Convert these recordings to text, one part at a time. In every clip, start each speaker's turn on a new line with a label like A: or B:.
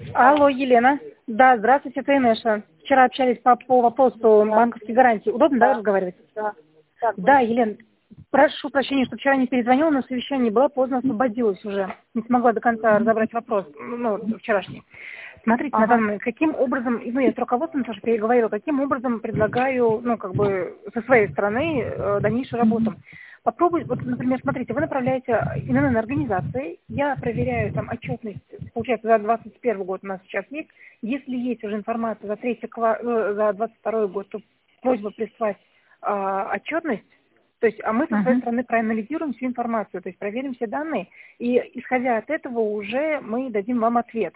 A: Алло, Елена. Да, здравствуйте, это Инеша. Вчера общались по вопросу банковской гарантии. Удобно, да, разговаривать?
B: Да. Так,
A: Да, Елена, прошу прощения, что вчера не перезвонила, но совещание было, поздно освободилась уже. Не смогла до конца разобрать вопрос, вчерашний. Смотрите, на данный момент, каким образом, я с руководством тоже переговорила, каким образом предлагаю, со своей стороны дальнейшую работу. Попробуйте, вот, например, смотрите, вы направляете ИНН организации, я проверяю там отчетность, получается, за 2021 год у нас сейчас есть. Если есть уже информация за 22 год, то просьба прислать отчетность, то есть, а мы со своей стороны проанализируем всю информацию, то есть проверим все данные, и исходя от этого уже мы дадим вам ответ.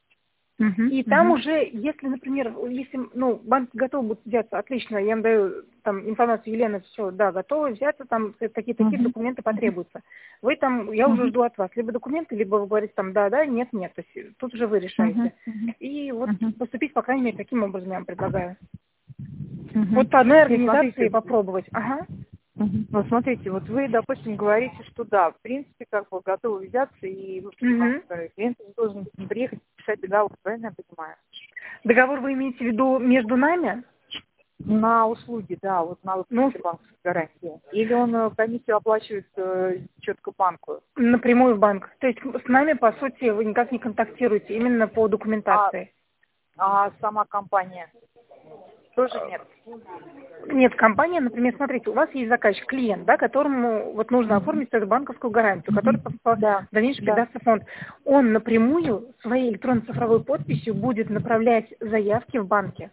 A: И там уже, если, например, банки готовы будут взяться, отлично, я вам даю там информацию, Елена, все, да, готовы взяться, там такие документы потребуются. Вы там, я уже жду от вас, либо документы, либо вы говорите там, да, нет, то есть тут уже вы решаете. И вот поступить, по крайней мере, таким образом я вам предлагаю. Вот по одной организации попробовать. Ага.
B: Ну, смотрите, вот вы, допустим, говорите, что да, в принципе, как бы готовы взяться, и вы понимаете, клиент должен приехать писать договор, правильно я понимаю?
A: Договор вы имеете в виду между нами?
B: На услуги, да, вот на банковской гарантии. Или он комиссию оплачивает четко банку?
A: Напрямую в банк. То есть с нами, по сути, вы никак не контактируете, именно по документации.
B: А сама компания? Тоже нет?
A: Нет, компания, например, смотрите, у вас есть заказчик, клиент, да, которому вот нужно оформить эту банковскую гарантию, которая в дальнейшем передастся в фонд. Он напрямую своей электронно-цифровой подписью будет направлять заявки в банке.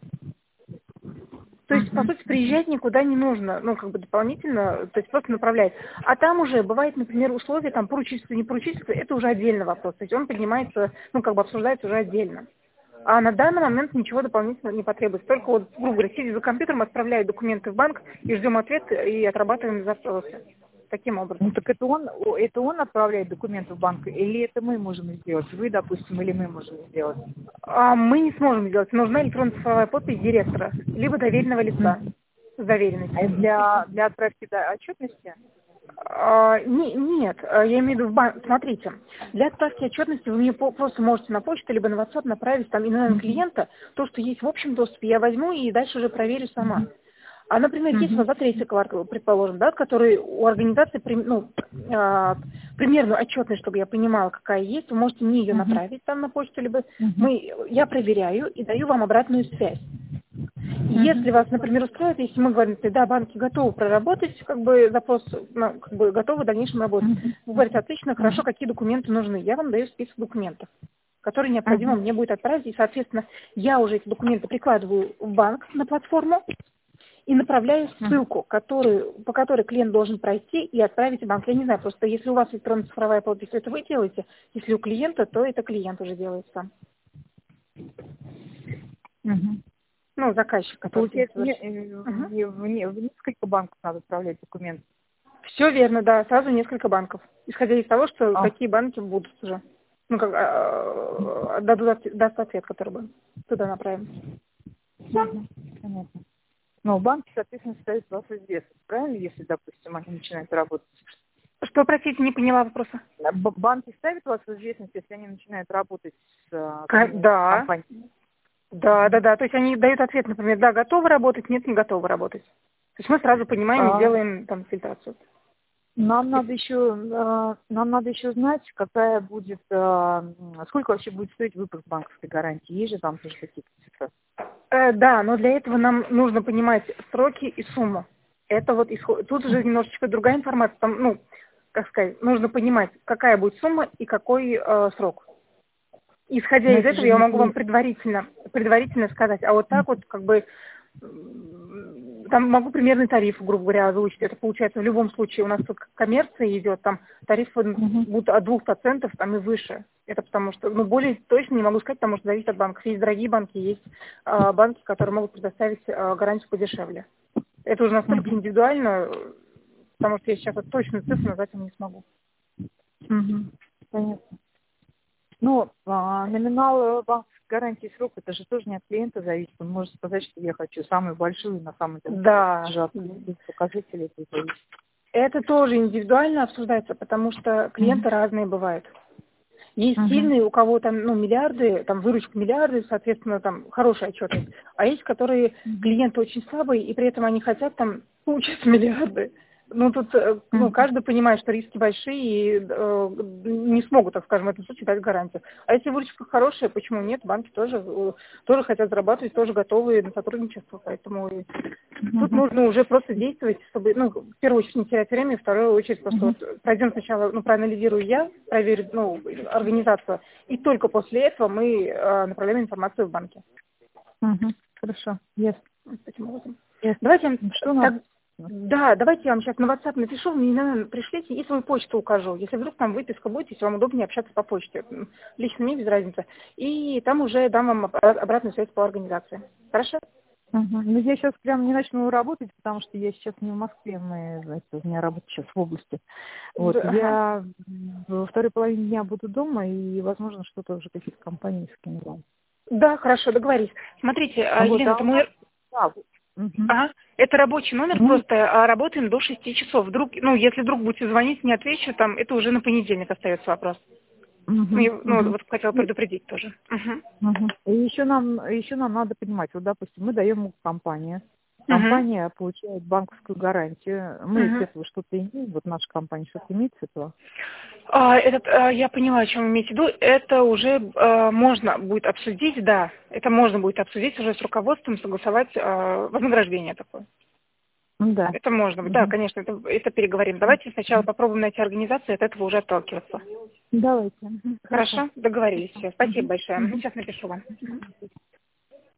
A: То есть, по сути, приезжать никуда не нужно, дополнительно, то есть просто направлять. А там уже бывает, например, условия, там, поручительство, не поручительство, это уже отдельный вопрос. То есть он поднимается, обсуждается уже отдельно. А на данный момент ничего дополнительного не потребуется. Только вот, грубо говоря, сидя за компьютером, отправляю документы в банк и ждем ответ и отрабатываем запросы. Таким образом.
B: Ну так это он отправляет документы в банк, или это мы можем сделать? Вы, допустим, или мы можем сделать?
A: Мы не сможем сделать. Нужна электронно-цифровая подпись директора, либо доверенного лица с доверенностью.
B: А для отправки отчетности?
A: Нет, я имею в виду в банк. Смотрите, для отправки отчетности вы мне просто можете на почту либо на WhatsApp направить там ИНН клиента, то, что есть в общем доступе, я возьму и дальше уже проверю сама. А, например, есть у вас за третий квартал, предположим, да, который у организации примерную отчетность, чтобы я понимала, какая есть, вы можете мне ее направить там на почту, либо я проверяю и даю вам обратную связь. Если вас, например, устроит, если мы говорим, да, банки готовы проработать, запрос, готовы в дальнейшем работать. Вы говорите, отлично, хорошо, какие документы нужны. Я вам даю список документов, которые необходимо мне будет отправить. И, соответственно, я уже эти документы прикладываю в банк на платформу и направляю ссылку, по которой клиент должен пройти и отправить в банк. Я не знаю, просто если у вас электронно-цифровая подпись, это вы делаете. Если у клиента, то это клиент уже делает сам. Заказчик.
B: Получается, в несколько банков надо отправлять документы?
A: Все верно, да, сразу несколько банков. Исходя из того, что какие банки будут уже, даст ответ, который мы туда направим.
B: Понятно. Но банки, соответственно, ставят вас в известность, правильно, если, допустим, они начинают работать?
A: Что, простите, не поняла вопроса?
B: Банки ставят вас в известность, если они начинают работать с компанией?
A: Да. То есть они дают ответ, например, да, готовы работать, нет, не готовы работать. То есть мы сразу понимаем и делаем там фильтрацию.
B: Нам надо еще знать, какая будет, сколько вообще будет стоить выпуск банковской гарантии. Есть же там тоже какие-то цифры?
A: Да, но для этого нам нужно понимать сроки и сумму. Это вот тут уже немножечко другая информация. Там, нужно понимать, какая будет сумма и какой срок. Исходя из этого, я могу вам предварительно сказать, а вот так вот, там могу примерный тариф, грубо говоря, озвучить. Это получается в любом случае у нас тут коммерция идет, там тарифы будут от 2% там и выше. Это потому что, более точно не могу сказать, потому что зависит от банков. Есть дорогие банки, есть банки, которые могут предоставить гарантию подешевле. Это уже настолько индивидуально, потому что я сейчас точную цифру назвать вам не смогу.
B: Понятно. Номинал банковской гарантии срок, это же тоже не от клиента зависит. Он может сказать, что я хочу самую большую, на самом деле.
A: Да.
B: Без показателей это зависит.
A: Это тоже индивидуально обсуждается, потому что клиенты разные бывают. Есть сильные, у кого там, ну, миллиарды, там, выручка миллиарды, соответственно, там, хорошая отчетность. А есть, которые клиенты очень слабые, и при этом они хотят там получить миллиарды. Ну, тут, ну, каждый понимает, что риски большие, и не смогут, так скажем, в этом случае дать гарантию. А если выручка хорошая, почему нет? Банки тоже хотят зарабатывать, тоже готовы на сотрудничество, поэтому тут нужно уже просто действовать, чтобы, ну, в первую очередь не терять время, в вторую очередь просто вот пройдем сначала, ну, проанализирую я, проверю, ну, организацию, и только после этого мы направляем информацию в банке.
B: Хорошо, ясно.
A: Таким образом. Давайте, да, давайте я вам сейчас на WhatsApp напишу, мне, наверное, пришлите и свою почту укажу. Если вдруг там выписка будет, если вам удобнее общаться по почте, лично мне без разницы. И там уже дам вам обратную связь по организации. Хорошо?
B: Ну, я сейчас прям не начну работать, потому что я сейчас не в Москве, у меня работа сейчас в области. Вот, я во второй половине дня буду дома, и, возможно, что-то уже какие-то компании скину вам.
A: Да, хорошо, договорились. Смотрите, Елена, это мой... Ага. Это рабочий номер, просто работаем до 6 часов. Вдруг, ну, если вдруг будете звонить, не отвечу, там, это уже на понедельник остается вопрос. Вот хотела предупредить тоже.
B: И еще нам надо понимать, вот, допустим, мы даем компанию. Компания получает банковскую гарантию. Мы с этого что-то имеем, вот наша компания что-то имеет с этого?
A: Я поняла, о чем вы имеете в виду. Это уже можно будет обсудить, да. Это можно будет обсудить уже с руководством, согласовать вознаграждение такое.
B: Да.
A: Это можно быть, да, конечно, это переговорим. Давайте сначала попробуем найти организацию, от этого уже отталкиваться.
B: Давайте.
A: Хорошо, договорились. Все. Спасибо большое. Сейчас напишу вам.